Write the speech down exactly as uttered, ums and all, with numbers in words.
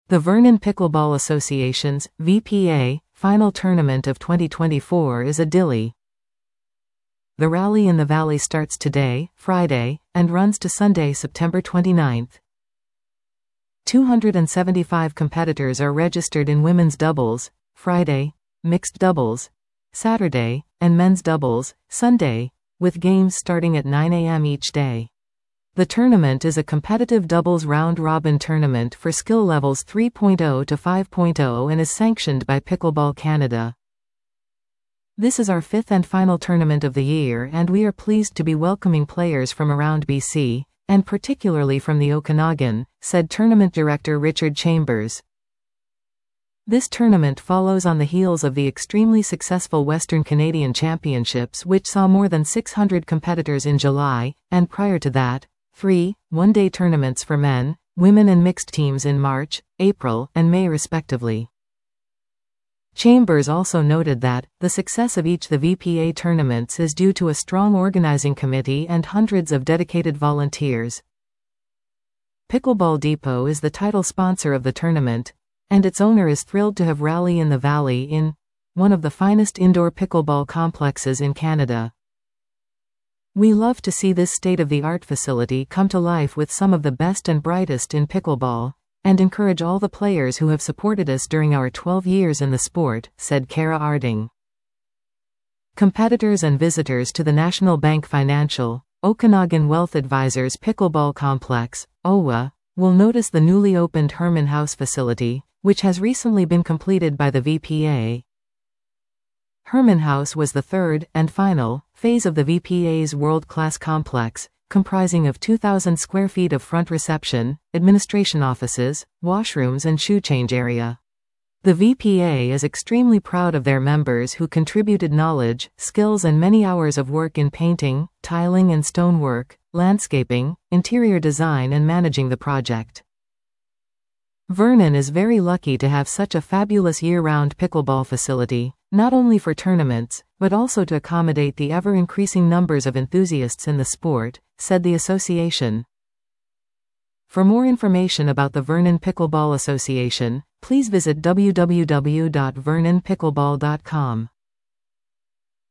The Vernon Pickleball Association's V P A final tournament of twenty twenty-four is a dilly. The Rally in the Valley starts today, Friday, and runs to Sunday, September twenty-ninth. two hundred seventy-five competitors are registered in women's doubles, Friday, mixed doubles, Saturday, and men's doubles, Sunday, with games starting at nine A M each day. The tournament is a competitive doubles round-robin tournament for skill levels three point oh to five point oh and is sanctioned by Pickleball Canada. This is our fifth and final tournament of the year, and we are pleased to be welcoming players from around B C, and particularly from the Okanagan, said Tournament Director Richard Chambers. This tournament follows on the heels of the extremely successful Western Canadian Championships, which saw more than six hundred competitors in July, and prior to that, three one-day tournaments for men, women and mixed teams in March, April, and May respectively. Chambers also noted that the success of each the V P A tournaments is due to a strong organizing committee and hundreds of dedicated volunteers. Pickleball Depot is the title sponsor of the tournament, and its owner is thrilled to have Rally in the Valley in one of the finest indoor pickleball complexes in Canada. We love to see this state-of-the-art facility come to life with some of the best and brightest in pickleball, and encourage all the players who have supported us during our twelve years in the sport, said Kara Arding. Competitors and visitors to the National Bank Financial, Okanagan Wealth Advisors Pickleball Complex, O W A, will notice the newly opened Herman House facility, which has recently been completed by the V P A. Herman House was the third, and final, phase of the V P A's world-class complex, comprising of two thousand square feet of front reception, administration offices, washrooms and shoe change area. The V P A is extremely proud of their members who contributed knowledge, skills and many hours of work in painting, tiling and stonework, landscaping, interior design and managing the project. Vernon is very lucky to have such a fabulous year-round pickleball facility, not only for tournaments, but also to accommodate the ever-increasing numbers of enthusiasts in the sport, said the association. For more information about the Vernon Pickleball Association, please visit w w w dot vernon pickleball dot com.